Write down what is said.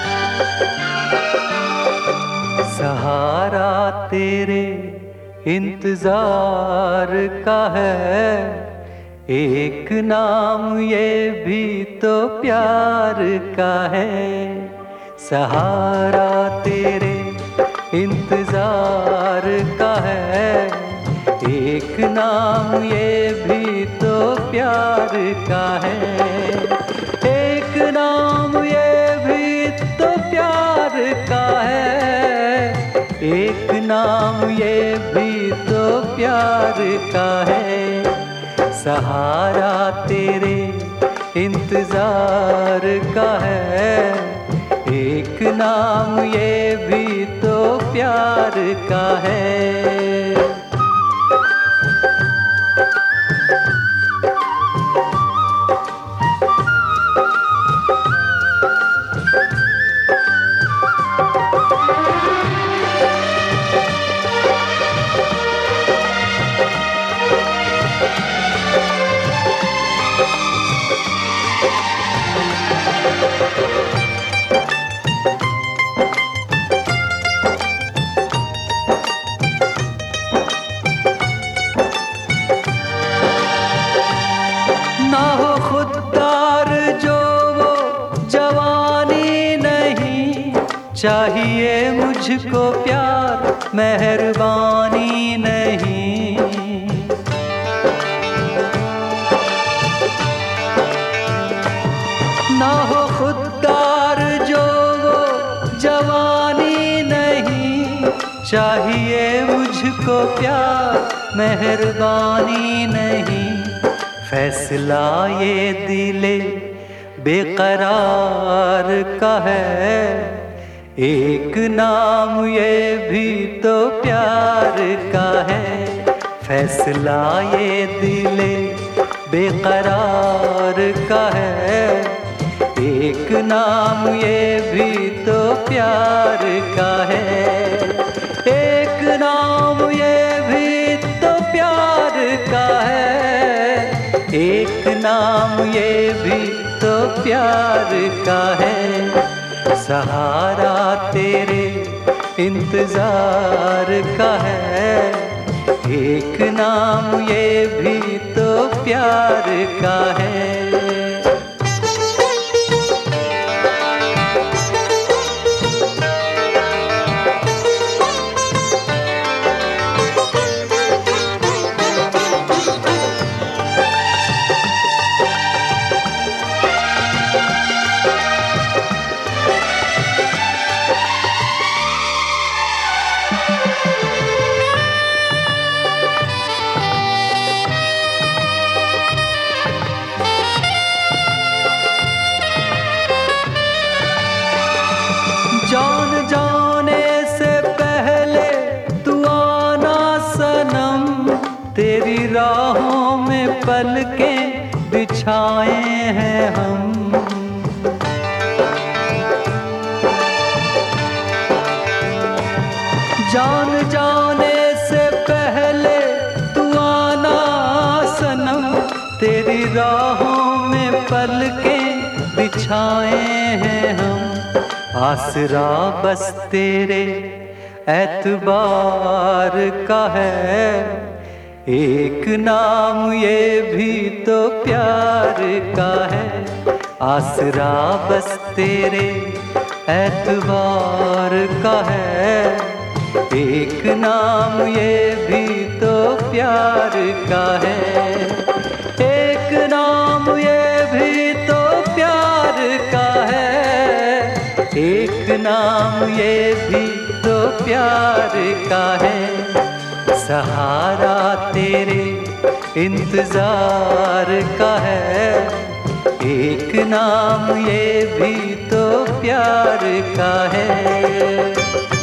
सहारा तेरे इंतजार का है, एक नाम ये भी तो प्यार का है। सहारा तेरे इंतजार का है, एक नाम ये भी तो प्यार का है। एक नाम ये भी तो प्यार का है, एक नाम ये भी तो प्यार का है। सहारा तेरे इंतजार का है, एक नाम ये भी तो प्यार का है। ना हो खुददार जो वो जवानी नहीं, चाहिए मुझको प्यार मेहरबानी नहीं। ना हो खुददार जो वो जवानी नहीं, चाहिए मुझको प्यार मेहरबानी नहीं। फैसला ये दिले बेकरार का है, एक नाम ये भी तो प्यार का है। फैसला ये दिले बेकरार का है, एक नाम ये भी तो प्यार का है। एक नाम ये भी तो प्यार का है, एक नाम ये भी तो प्यार का है। सहारा तेरे इंतजार का है, एक नाम ये भी तो प्यार का है। जान जाने से पहले तू आना सनम, तेरी राहों में पलकें बिछाए हैं हम। जान जाने से पहले तू आना सनम, तेरी राहों में पलकें बिछाए हैं हम। आसरा बस तेरे एतबार का है, एक नाम ये भी तो प्यार का है। आसरा बस तेरे एतबार का है, एक नाम ये भी तो प्यार का है। एक नाम ये भी तो प्यार का है, एक नाम ये भी तो प्यार का है। सहारा तेरे इंतजार का है, एक नाम ये भी तो प्यार का है।